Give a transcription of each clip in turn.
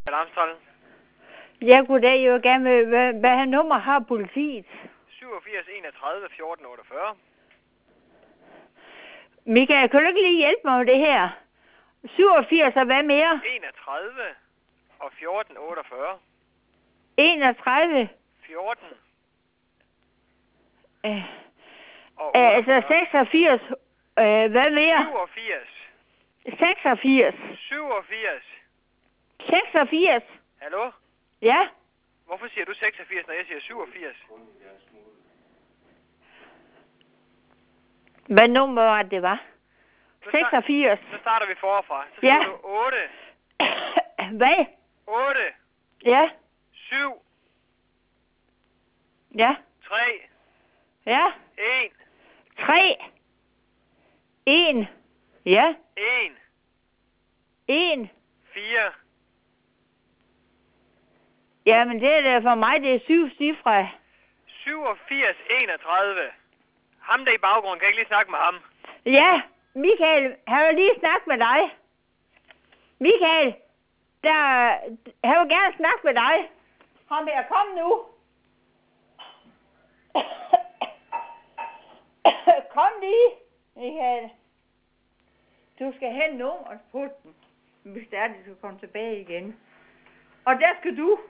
Alarmstrollen. Ja, goddag. Jeg vil gerne vide, hvad nummer har politiet? 87 31 14 48. Michael, kan du ikke lige hjælpe mig med det her? 87 og hvad mere? 31 og 14 48. 31. 14. Altså 86. Hvad mere? 87. 86. 87. 86. Hallo? Ja? Hvorfor siger du 86, når jeg siger 87? Hvad nummer var det, var? 86. Så starter vi forfra. Så ja. siger du 8. Hvad? 8. Ja. 7. Ja. 3. Ja. 1. 3. 1. Ja. 1. 1. 4. Jamen, det er da for mig, det er 7 cifre. 87 31. Ham der i baggrunden, kan jeg ikke lige snakke med ham? Ja, Michael, han vil lige snakke med dig. Michael, han vil gerne snakke med dig. Ham her, kom nu. Kom lige, Michael. Du skal have nummeret på den, hvis det er, at du skal komme tilbage igen. Og der skal du.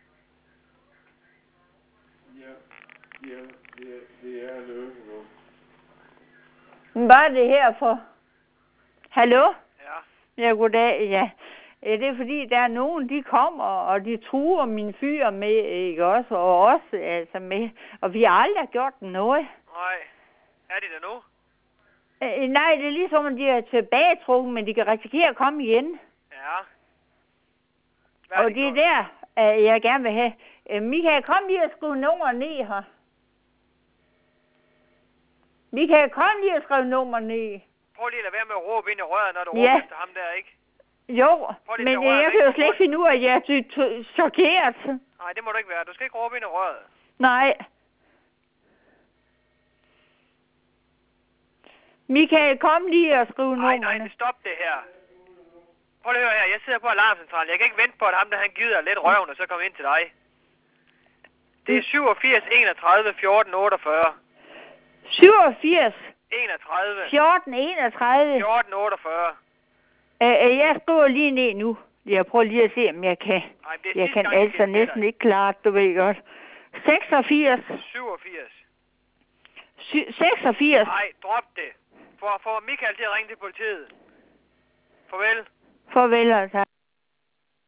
Ja, det er løbet nu. Hvad er det her for? Hallo? Ja. Ja, goddag, ja. Det er fordi, der er nogen, de kommer, og de truer min fyr med, ikke også? Og os, altså med. Og vi har aldrig gjort noget. Nej. Er de der nu? Nej, det er ligesom, at de er tilbagetrukket, men de kan risikere at komme igen. Ja. Og det er der, jeg gerne vil have. Michael, kom lige og skrive nummer ned her. Michael, kom lige og skrive nummer ned. Prøv lige at lade være med at råbe ind i røret, når du råber efter ham der, ikke? Jo, men jeg kan jo slet ikke finde ud af, at jeg er chokeret. Nej, det må du ikke være. Du skal ikke råbe ind i røret. Nej. Michael, kom lige og skrive nummerne. Nej, stop det her. Prøv lige at høre her. Jeg sidder på alarmcentralen. Jeg kan ikke vente på, at ham der han gider lidt røven, og så kommer ind til dig. Det er 87 31 14 48. 87. 31. 14 31. 14 48. Jeg skriver lige ned nu. Jeg prøver lige at se, om jeg kan. Nej, jeg kan altså næsten ikke klare det, du ved godt. 86. 87. 86. Nej, drop det. For Michael til at ringe til politiet. Farvel. Farvel, altså.